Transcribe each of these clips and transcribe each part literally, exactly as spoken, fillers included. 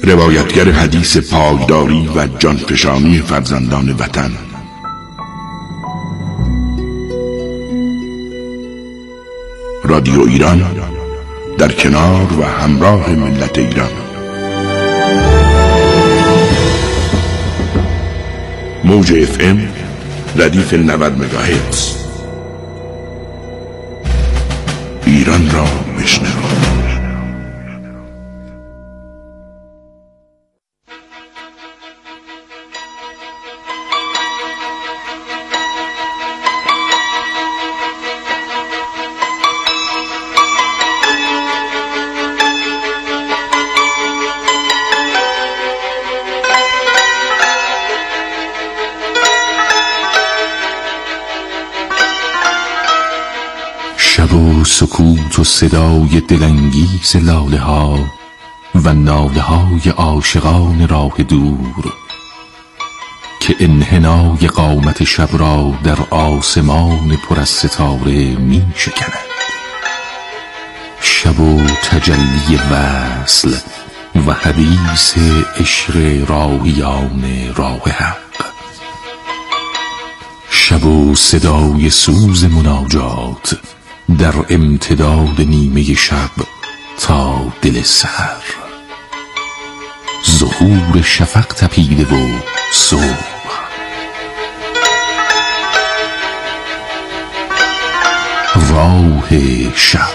روایتگر حدیث پایداری و جانفشانی فرزندان وطن. رادیو ایران در کنار و همراه ملت ایران. موج اف ام ردیف نود مگاهرتز. ایران را بشنو. شب و سکوت و صدای دلانگیز لاله ها و ناله های عاشقان راه دور که انحنای قامت شب را در آسمان پر از ستاره می شکند. شب و تجلی وصل و حدیث عشق راهیان راه حق. شب و صدای سوز مناجات در امتداد نیمه شب تا دل سحر. ظهور شفق تپیده و صبح. راه شب.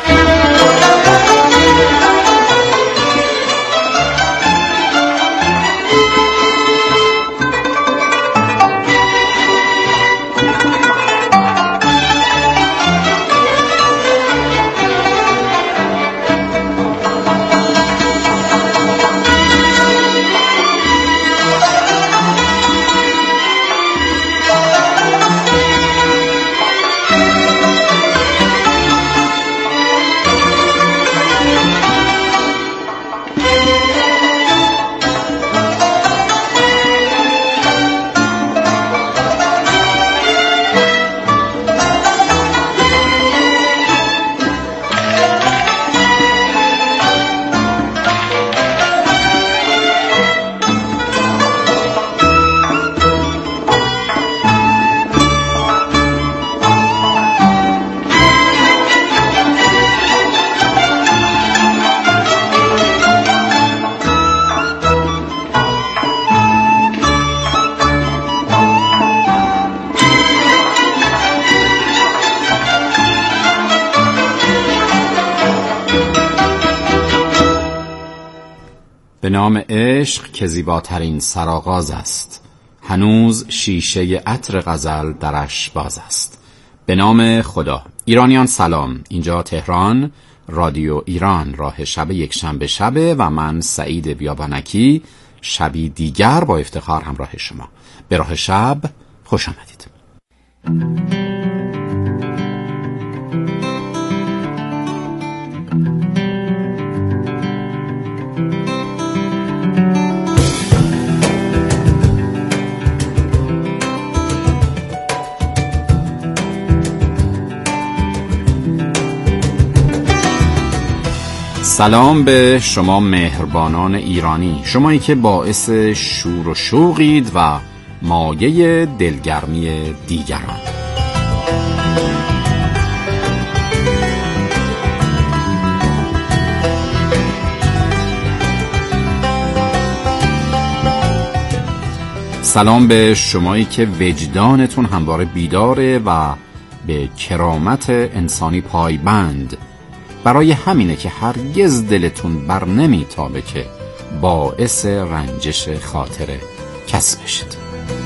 به نام عشق که زیباترین سرآغاز است، هنوز شیشه عطر غزل درش باز است. به نام خدا. ایرانیان سلام، اینجا تهران، رادیو ایران، راه شب یک شنبه شبه و من سعید بیابانکی شبی دیگر با افتخار همراه شما. به راه شب خوش آمدید. سلام به شما مهربانان ایرانی، شمایی که باعث شور و شوقید و مایه دلگرمی دیگران. سلام به شمایی که وجدانتون همواره بیداره و به کرامت انسانی پایبند. برای همینه که هرگز دلتون بر نمیتابه که باعث رنجش خاطر کس بشید.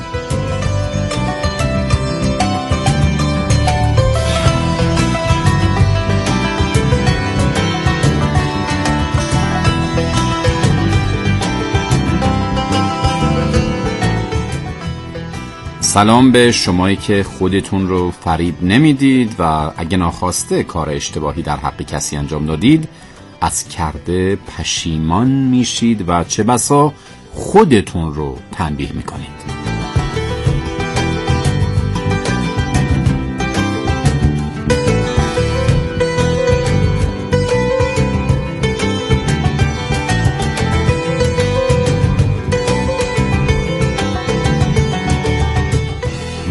سلام به شمایی که خودتون رو فریب نمیدید و اگه ناخواسته کار اشتباهی در حق کسی انجام دادید از کرده پشیمان میشید و چه بسا خودتون رو تنبیه میکنید.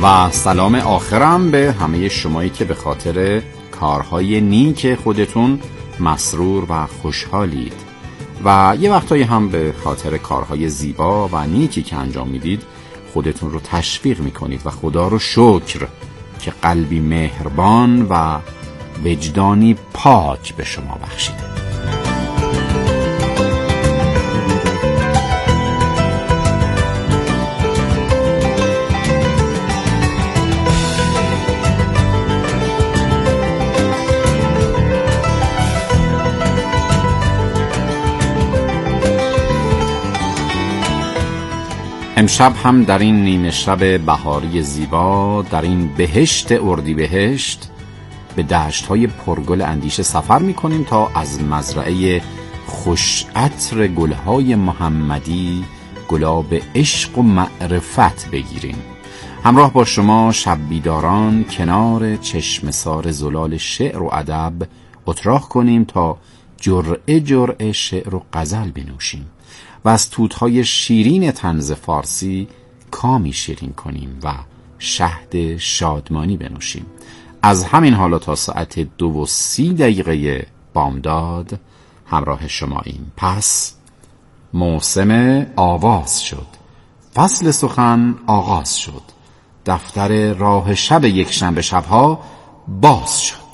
و سلام آخرم به همه شمایی که به خاطر کارهای نیک خودتون مسرور و خوشحالید و یه وقتایی هم به خاطر کارهای زیبا و نیکی که انجام میدید خودتون رو تشویق میکنید و خدا رو شکر که قلبی مهربان و وجدانی پاک به شما بخشیده. امشب هم در این نیمه شب بهاری زیبا در این بهشت اردیبهشت به دشت‌های پرگل اندیشه سفر می‌کنیم تا از مزرعه خوش عطر گل‌های محمدی گلاب عشق و معرفت بگیریم. همراه با شما شب بیداران کنار چشمسار زلال شعر و ادب اتراق کنیم تا جرعه جرعه شعر و غزل بنوشیم و از توت‌های شیرین طنز فارسی کامی شیرین کنیم و شهد شادمانی بنوشیم. از همین حالا تا ساعت دو و سی دقیقه بامداد همراه شماییم. پس موسم آواز شد، فصل سخن آغاز شد، دفتر راه شب یک شنبه شبها باز شد.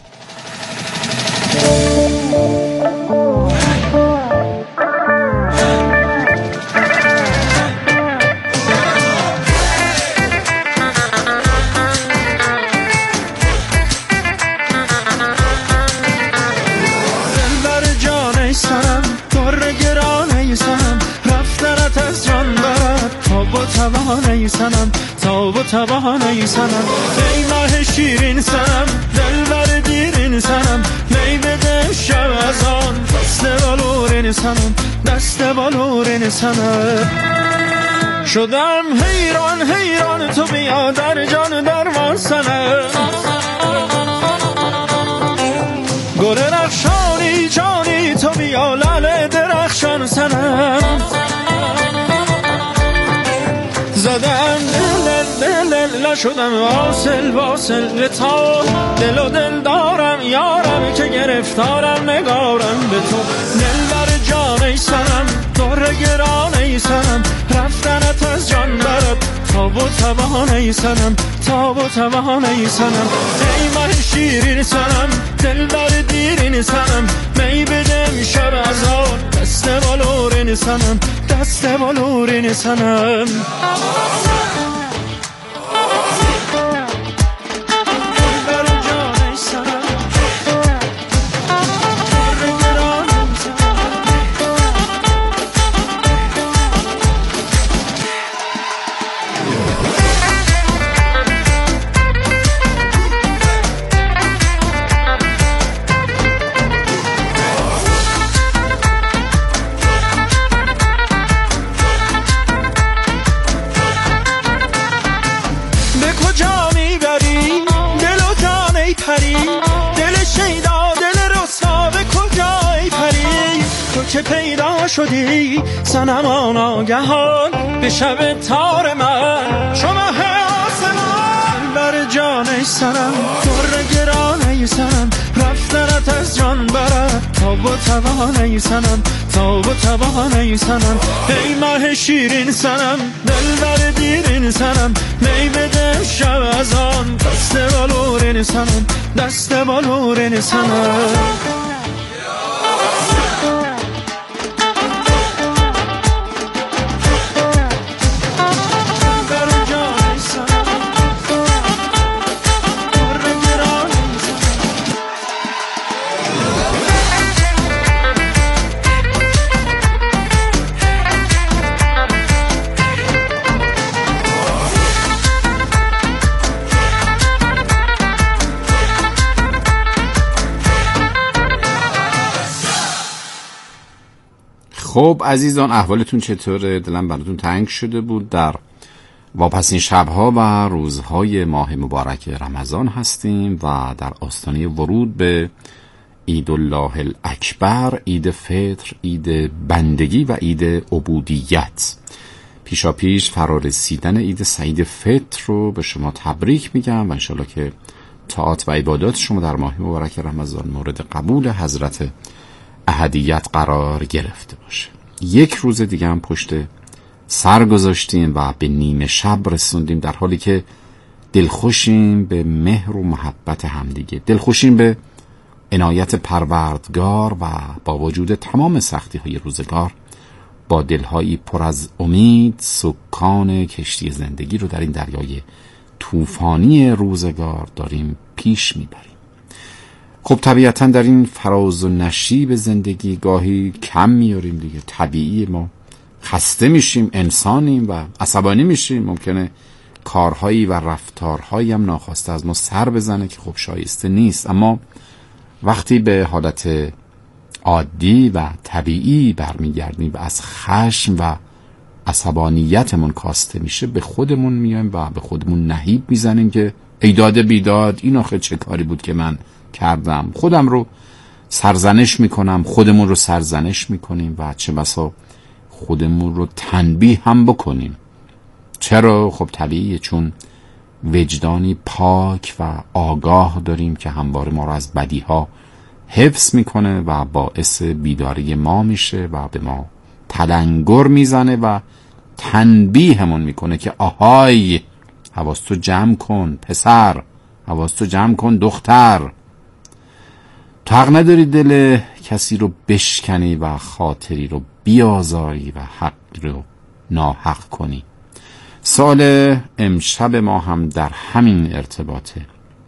توانه سنم تا و توانه سنم ای ماه شیرین سنم دلبر دیرین سنم می بده شب از آن دست بالورین سنم دست بالورین سنم شدم حیران حیران تو بیا در جان درمان سنم گل رخشانی جانی تو بیا لال درخشان سنم زدم دل دل دل شدم واصل واصل به تو دل و دل دارم یارم که گرفتارم نگارم به تو دل بر جان ای سنم دور گران ای سنم رفتنت از جان برد تا و توان ای سنم تا و توان ای سنم ای من شیرین سنم دل بر دیرین سنم می بدم شب از آن دست بالورین سنم دست بالورین سنم که پیدا شدی سنمان آگهان به شب تار من شما آسمان بر جان ای سنم در گران ای سنم رفتنت از جان برد تا و توان ای سنم تا و توان ای سنم ای ماه شیرین سنم دل بر دیرین سنم می بده شب از آن دست بالورین سنم دست بالورین سنم خب عزیزان احوالتون چطوره؟ دلم براتون تنگ شده بود. در واپسین شبها و روزهای ماه مبارک رمضان هستیم و در آستانه ورود به عید الله الاکبر، عید فطر، عید بندگی و عید عبودیت. پیشا پیش فرارسیدن عید سعید فطر رو به شما تبریک میگم و انشالله که طاعات و عبادات شما در ماه مبارک رمضان مورد قبول حضرت احدیت قرار گرفته باشه. یک روز دیگه هم پشت سر گذاشتیم و به نیمه شب رسوندیم، در حالی که دلخوشیم به مهر و محبت همدیگه، دلخوشیم به عنایت پروردگار و با وجود تمام سختی های روزگار با دلهایی پر از امید سکان کشتی زندگی رو در این دریای طوفانی روزگار داریم پیش میبریم. خب طبیعتا در این فراز و نشیب زندگی گاهی کم میاریم دیگه، طبیعی، ما خسته میشیم، انسانیم و عصبانی میشیم، ممکنه کارهایی و رفتارهایی هم ناخواسته از ما سر بزنه که خب شایسته نیست. اما وقتی به حالت عادی و طبیعی برمیگردیم و از خشم و عصبانیتمون کاسته میشه، به خودمون میایم و به خودمون نهیب میزنیم که ایداد بیداد، این آخه چه کاری بود که من کردم. خودم رو سرزنش میکنم، خودمون رو سرزنش میکنیم و چه بسا خودمون رو تنبیه هم بکنیم. چرا؟ خب طبیعیه، چون وجدانی پاک و آگاه داریم که همواره ما رو از بدیها حفظ میکنه و باعث بیداری ما میشه و به ما تلنگر میزنه و تنبیهمون میکنه که آهای حواستو جمع کن پسر، حواستو جمع کن دختر، تو حق نداری دل کسی رو بشکنی و خاطری رو بیازاری و حق رو ناحق کنی. سال امشب ما هم در همین ارتباطه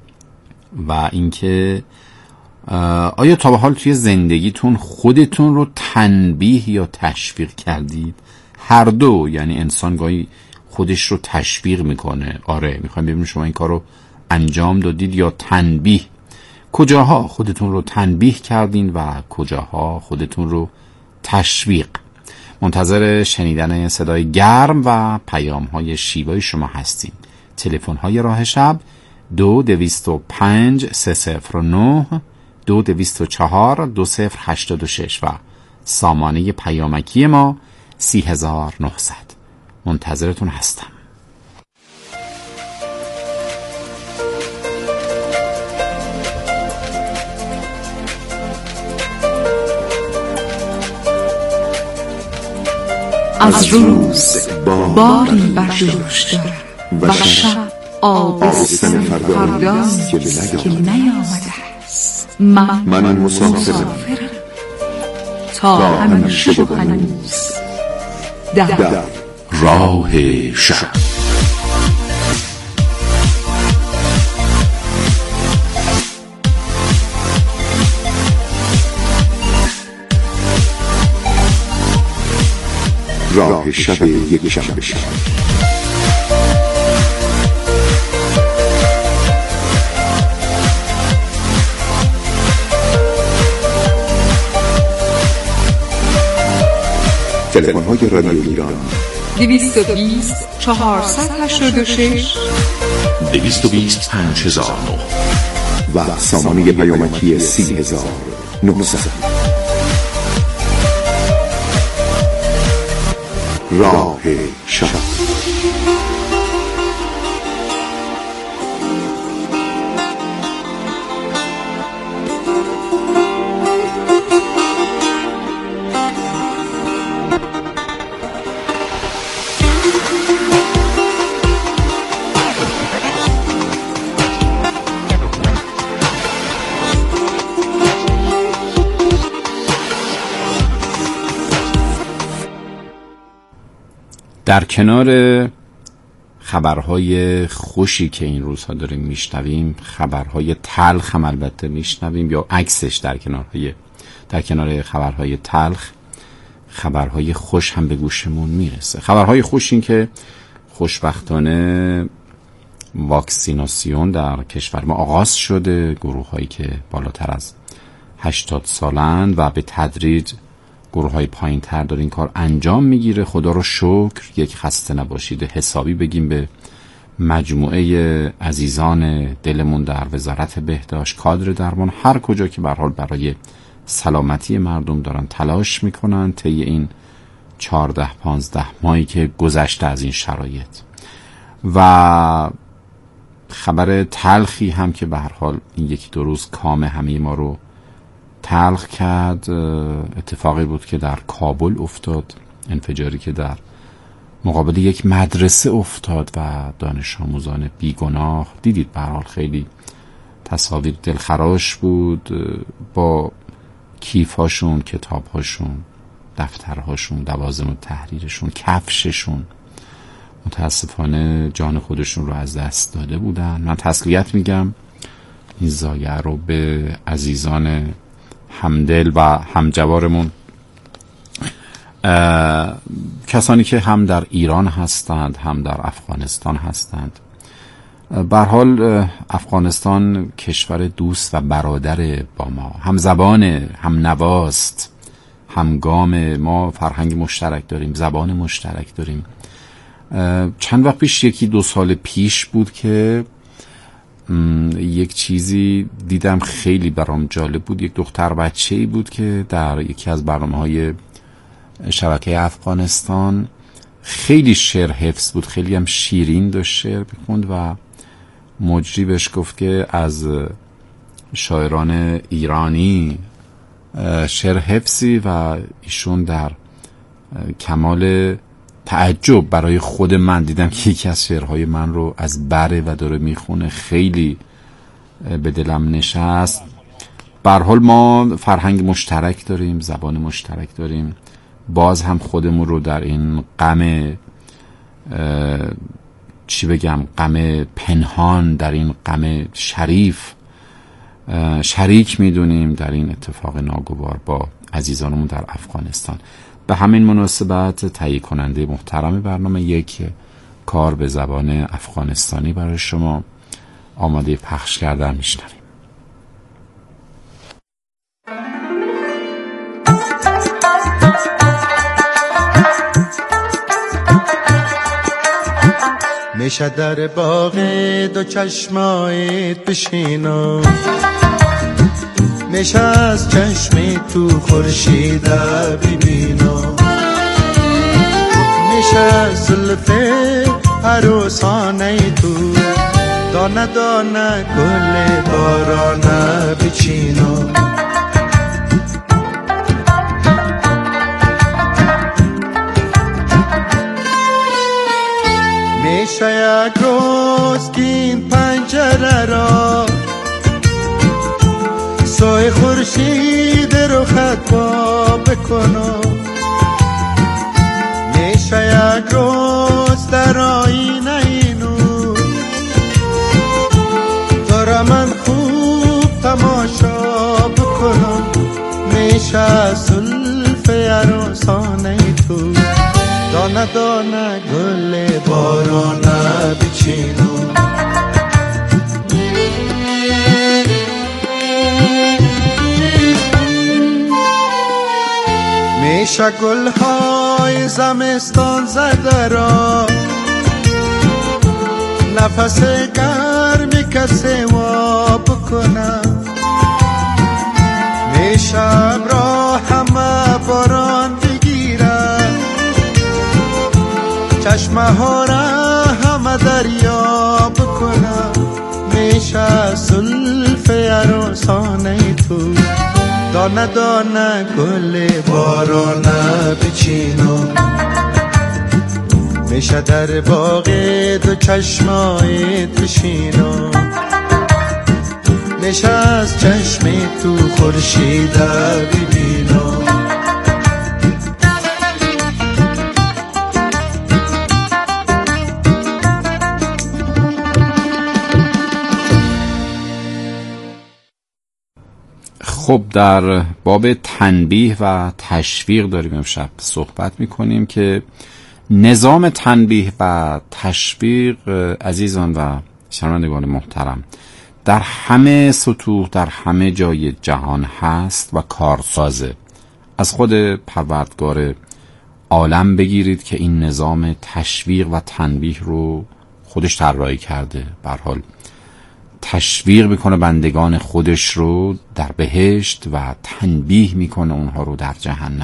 و اینکه آیا تا به حال توی زندگیتون خودتون رو تنبیه یا تشویق کردید؟ هر دو، یعنی انسان گاهی خودش رو تشویق میکنه، آره میخوایم ببینیم شما این کار رو انجام دادید یا تنبیه. کجاها خودتون رو تنبیه کردین و کجاها خودتون رو تشویق؟ منتظر شنیدن صدای گرم و پیام های شیوای شما هستیم. تلفن های راه شب دو دویست و پنج سه صفر نه دو دویست و چهار دو صفر هشتاد و شش و سامانه پیامکی ما سی هزار و نهصد. منتظرتون هستم. از روز باری برداشت و شب آبستن فرداست که نیامده است. من, من مسافرم تا همیشه و هنوز در راه شب. راه شب یک شنبه شب. تلفن های رادیو ایران دویست و بیست چهارصد و هشتاد و شش دویست و بیست پنج هزار و نه و سامانه پیامکی سی هزار و نهصد. راه شب. در کنار خبرهای خوشی که این روزها داریم میشنویم، خبرهای تلخ هم البته میشنویم، یا عکسش، در کنارهای در کنار خبرهای تلخ خبرهای خوش هم به گوشمون میرسه. خبرهای خوش این که خوشبختانه واکسیناسیون در کشور ما آغاز شده. گروه هایی که بالاتر از هشتاد سالند و به تدریج گروه های پایین تر داره این کار انجام میگیره. خدا رو شکر. یک خسته نباشید حسابی بگیم به مجموعه عزیزان دلمون در وزارت بهداشت، کادر درمان، هر کجا که به هر حال برای سلامتی مردم دارن تلاش میکنن طی این چهارده پانزده ماهی که گذشته از این شرایط و خبر تلخی هم که به هر حال این یکی دو روز کام همه ما رو تلخ کرد، اتفاقی بود که در کابل افتاد، انفجاری که در مقابل یک مدرسه افتاد و دانش آموزان بیگناه، دیدید به هر حال خیلی تصاویر دلخراش بود، با کیف‌هاشون، کتاب‌هاشون، دفترهاشون، لوازم تحریرشون، کفششون، متاسفانه جان خودشون رو از دست داده بودن. من تسلیت میگم این ضایعه رو به عزیزان همدل و همجوارمون، کسانی که هم در ایران هستند هم در افغانستان هستند. به هر حال افغانستان کشور دوست و برادر با ما، هم زبان، هم نواست، هم گام، ما فرهنگ مشترک داریم، زبان مشترک داریم. چند وقت پیش، یکی دو سال پیش بود که یک چیزی دیدم خیلی برام جالب بود. یک دختر بچه‌ای بود که در یکی از برنامه‌های شبکه افغانستان خیلی شعر حفظ بود، خیلی هم شیرین داشت شعر می‌خوند و مجری بهش گفت که از شاعران ایرانی شعر حفظی و ایشون در کمال تعجب برای خود من دیدم که یکی از شعرهای من رو از بره و داره میخونه، خیلی به دلم نشست. به هر حال ما فرهنگ مشترک داریم، زبان مشترک داریم، باز هم خودمون رو در این غم، چی بگم، غم پنهان، در این غم شریف شریک میدونیم، در این اتفاق ناگوار با عزیزانمون در افغانستان. به همین مناسبت تهیه کننده محترم برنامه یک کار به زبان افغانستانی برای شما آماده پخش کردن میشنویم. میشه در باغ دو چشمایت بشینم، میشه از چشمی تو خورشید ببینم، میشه از زلف عروسانه تو دانه دانه گل بارانه بچینم. میشه یک روز که این پنجره را سایه خورشید رو خط با بکنم، میشه یک روز در آینه اینو دارم من خوب تماشا بکنم، میشه از زلف عروسانه تو دانه دانه گل بارانه بچینم. میشه گلهای زمستان زده را نفس گرمی کسی وا بکنم، میشه را همه باران بگیرم، چشمه ها را همه دریا بکنم، میشه زلف عروسانه تو دانه دانه گل بارانه بچینم، میشه در باغ دو چشمایت بشینم، میشه از چشمی تو خورشید ببینم. خب در باب تنبیه و تشویق داریم امشب صحبت میکنیم که نظام تنبیه و تشویق عزیزان و شنوندگان محترم در همه سطوح، در همه جای جهان هست و کارسازه. از خود پروردگار عالم بگیرید که این نظام تشویق و تنبیه رو خودش طراحی کرده، به هر حال تشویق میکنه بندگان خودش رو در بهشت و تنبیه میکنه اونها رو در جهنم.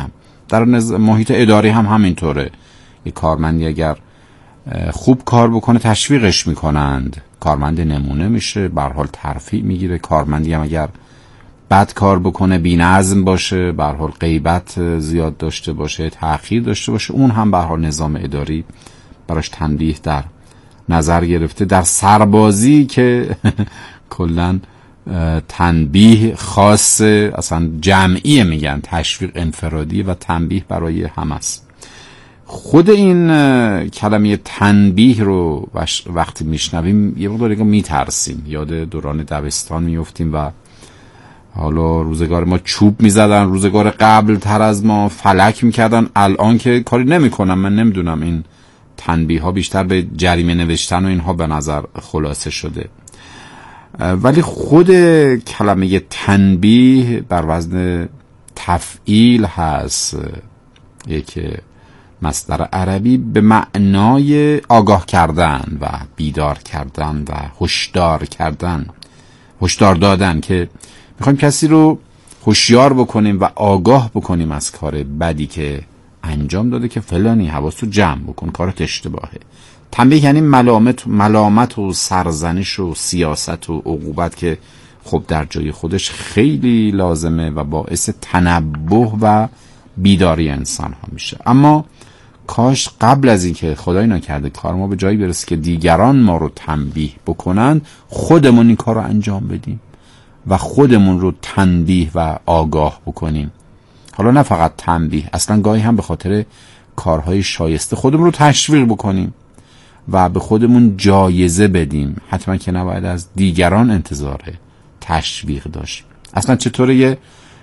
در محیط اداری هم همینطوره. یک کارمندی اگر خوب کار بکنه تشویقش میکنند، کارمند نمونه میشه، به هر حال ترفیع میگیره. کارمندی هم اگر بد کار بکنه، بی‌نظم باشه، به هر حال غیبت زیاد داشته باشه، تأخیر داشته باشه، اون هم به هر حال نظام اداری براش تنبیه در نظر گرفته. در سربازی که کلاً تنبیه خاص اصلا جمعی میگن، تشویق انفرادی و تنبیه برای هم است. خود این کلمه تنبیه رو وقتی میشنویم یه مقدار میترسیم، یاد دوران دبستان میفتیم و حالا روزگار ما چوب میزدن، روزگار قبل تر از ما فلک میکردن، الان که کاری نمیکنن. من نمیدونم، این تنبیه ها بیشتر به جریمه نوشتن و اینها به نظر خلاصه شده. ولی خود کلمه تنبیه بر وزن تفعیل هست، یک مصدر عربی به معنای آگاه کردن و بیدار کردن و هشدار کردن، هشدار دادن، که میخوایم کسی رو هوشیار بکنیم و آگاه بکنیم از کار بدی که انجام داده که فلانی حواسو جمع بکن، کارت اشتباهه. تنبیه یعنی ملامت ملامت و سرزنش و سیاست و عقوبت که خب در جای خودش خیلی لازمه و باعث تنبه و بیداری انسان ها میشه. اما کاش قبل از اینکه خدای نکرده کار ما به جایی برسه که دیگران ما رو تنبیه بکنن، خودمون این کار رو انجام بدیم و خودمون رو تنبیه و آگاه بکنیم. حالا نه فقط تنبیه، اصلا گاهی هم به خاطر کارهای شایسته خودمون رو تشویق بکنیم و به خودمون جایزه بدیم. حتما که نباید از دیگران انتظار تشویق داشت. اصلا چطوره یه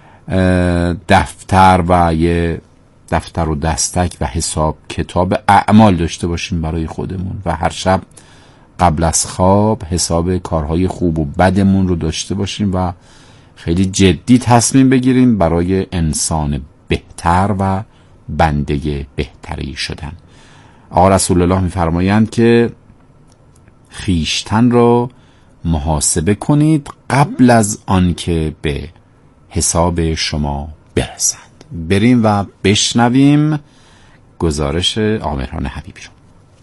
دفتر و یه دفتر و دستک و حساب کتاب اعمال داشته باشیم برای خودمون و هر شب قبل از خواب حساب کارهای خوب و بدمون رو داشته باشیم و خیلی جدی تصمیم بگیریم برای انسان بهتر و بنده بهتری شدن. آقا رسول الله می‌فرمایند که خیشتن را محاسبه کنید قبل از آن که به حساب شما برسند. بریم و بشنویم گزارش آقا مهران حبیبی رو.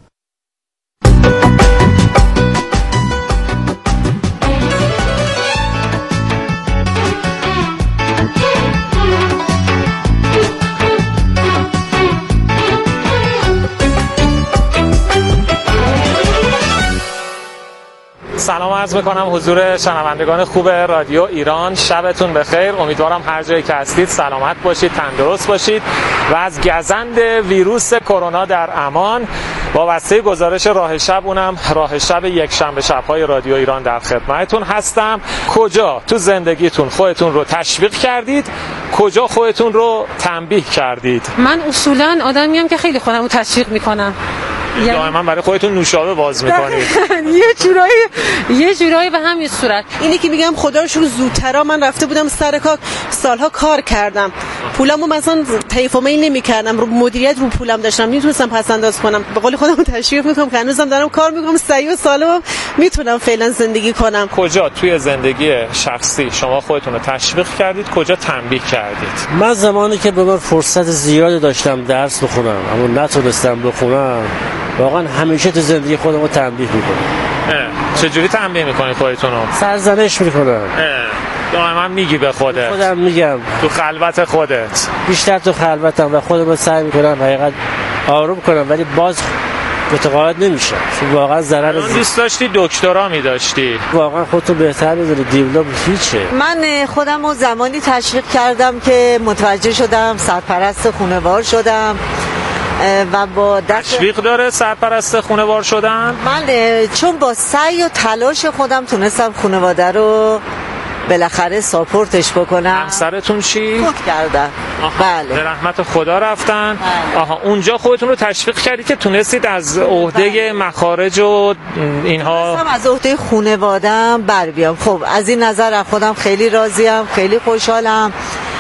سلام عرض میکنم حضور شنوندگان خوب رادیو ایران. شبتون بخیر. امیدوارم هر جایی که هستید سلامت باشید، تندرست باشید و از گزند ویروس کرونا در امان. وابسته گزارش راه شب، اونم راه شب یک شنبه شب‌های رادیو ایران در خدمتتون هستم. کجا تو زندگیتون خودتون رو تشویق کردید؟ کجا خودتون رو تنبیه کردید؟ من اصولاً آدمیم که خیلی خودم رو تشویق میکنم. دائما برای خودتون نوشابه باز میکنید. یه جورایی یه جورایی به همین صورت. اینی که میگم خدا رو شکر زودترا من رفته بودم سر کار، سالها کار کردم، پولمو مثلا طیف و میل نمی‌کردم، رو مدیریت رو پولم داشتم، میتونستم پس انداز کنم. به قول خودم تشویق میکنم که هنوزم دارم کار میکنم، صحیح و سالمم، میتونم فعلا زندگی کنم. کجا توی زندگی شخصی شما خودتون رو تشویق کردید؟ کجا تنبیه کردید؟ من زمانی که به من فرصت زیادی داشتم درس بخونم اما نتونستم بخونم، واقعا همیشه تو زندگی خودم رو تنبیه میکنم. چجوری تنبیه میکنی خودتون رو؟ سرزنش میکنم. دائما میگی به خودت؟ خودم میگم. تو خلوت خودت؟ بیشتر تو خلوتم و خودم رو سعی میکنم حقیقت آروم کنم، ولی باز متقاعد نمیشم. واقعا ضرر زیاد. دوست داشتی دکترا میداشتی؟ واقعا خودتو بهتر میدونی، دیپلم هیچه. من خودم رو زمانی تشویق کردم که متوجه شدم سرپرست خانوار شدم و با دست تشویق داره سرپرست خانوار شدن؟ من چون با سعی و تلاش خودم تونستم خانواده رو بالاخره ساپورتش بکنم. همسرتون چی؟ فوت کردن. بله. به رحمت خدا رفتن. بله. آها، اونجا خودتون رو تشویق کردید که تونستید از عهده بله. مخارج و اینها تونستم از عهده خانواده‌ام بر بیام. خب از این نظر خودم خیلی راضیم، خیلی خوشحالم.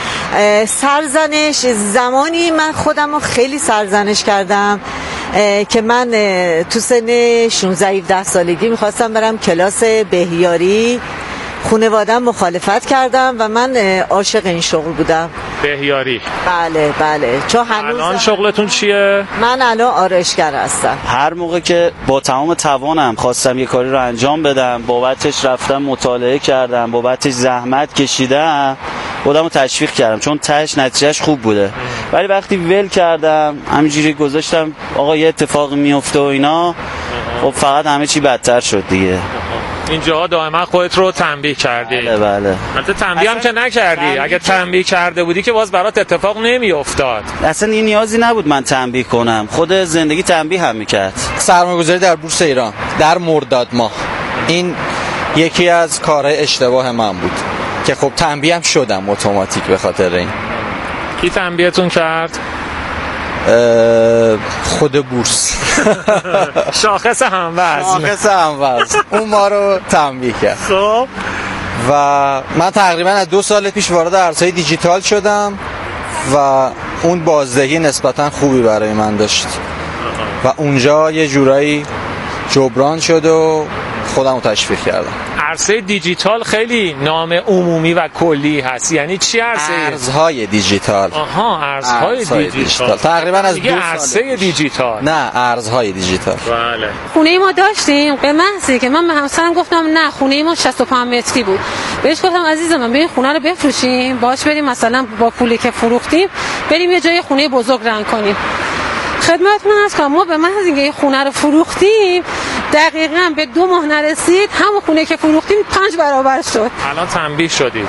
سرزنش زمانی من خودم رو خیلی سرزنش کردم که من تو سن شانزده هفده سالگی میخواستم برم کلاس بهیاری خانواده‌ام مخالفت کردم و من عاشق این شغل بودم. بهیاری. بله بله. چون هنوز الان شغلتون چیه؟ من الان آرایشگر هستم. هر موقع که با تمام توانم خواستم یه کاری رو انجام بدم، بابتش رفتم مطالعه کردم، بابتش زحمت کشیدم، خودمو تشویق کردم چون تهش نتیجهش خوب بوده. ولی وقتی ول کردم همینجوری گذاشتم آقا یه اتفاقی میفته و اینا، خب فقط همه چی بدتر شد دیگه. اینجا دائما خودت رو تنبیه کردی. بله بله. البته تنبیه هم که نکردی. اگه تنبیه کرده بودی که باز برات اتفاق نمیافتاد. اصلا این نیازی نبود من تنبیه کنم، خود زندگی تنبیه هم میکرد. سرمایه‌گذاری در بورس ایران در مرداد ماه، این یکی از کارهای اشتباه من بود که خب تنبیه هم شدم اتوماتیک به خاطر این. کی تنبیهتون کرد؟ خود بورس. شاخص هموزن. شاخص هموزن اون ما رو تنبیه کرد. خب و من تقریبا از دو سال پیش وارد ارزهای دیجیتال شدم و اون بازدهی نسبتا خوبی برای من داشت و اونجا یه جورایی جبران شد و خودم رو تشویق کردم. عرصه دیجیتال خیلی نام عمومی و کلی هست. یعنی چی عرصه؟ ارزهای دیجیتال. آها ارزهای, ارزهای دیجیتال. دیجیتال تقریبا از دو سال. عرصه دیجیتال. نه ارزهای دیجیتال. بله. خونه ای ما داشتیم به محضی که من به همسرم گفتم نه خونه ای ما شصت و پنج متری بود. بهش گفتم عزیز من بریم خونه رو بفروشیم، باش بریم مثلا با پولی که فروختیم بریم یه جای خونه بزرگ رنگ کنیم. خدمتتون عرض کنم ما به محض اینکه این خونه رو فروختیم دقیقاً به دو ماه نرسید همون خونه که فروختیم پنج برابر شد. الان تنبیه شدید؟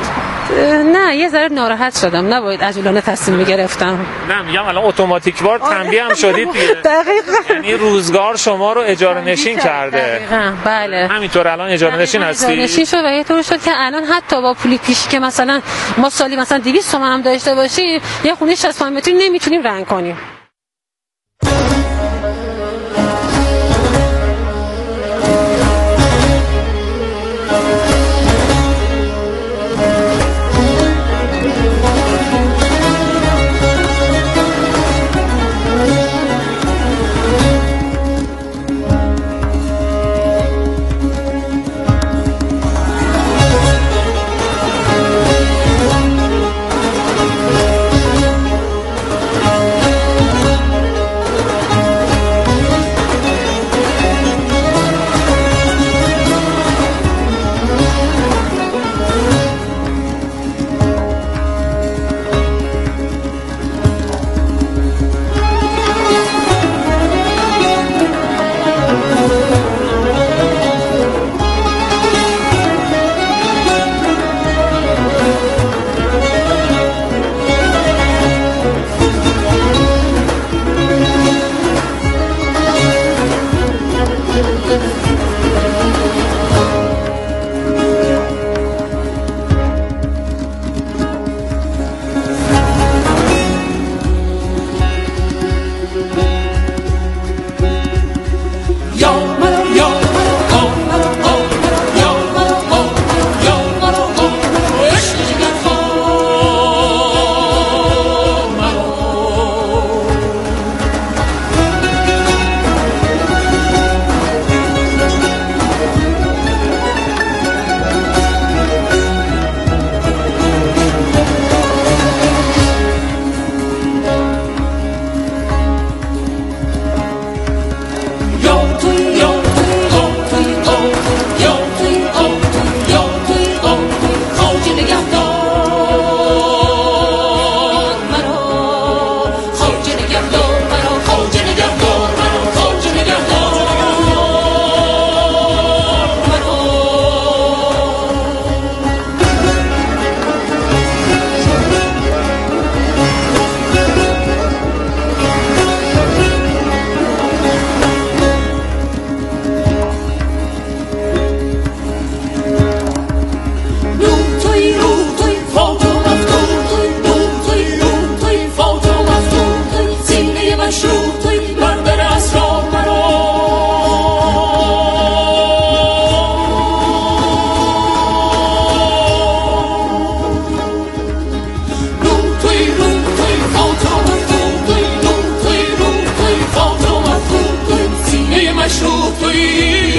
نه یه ذره ناراحت شدم، نباید عجولانه تصمیم میگرفتم. نه میگم الان اتوماتیک وار تنبیه هم شدید دیگه. دقیقاً. یعنی روزگار شما رو اجاره نشین کرده. دقیقاً بله. همینطور الان اجاره نشین هستی؟ اجاره نشین شد و یه طور شد که الان حتی با پولی پیش که مثلا ما سالی مثلا دویست تومن هم داشته باشیم یه خونه شصت و پنج متری نمیتونیم رنگ کنیم. مشروطی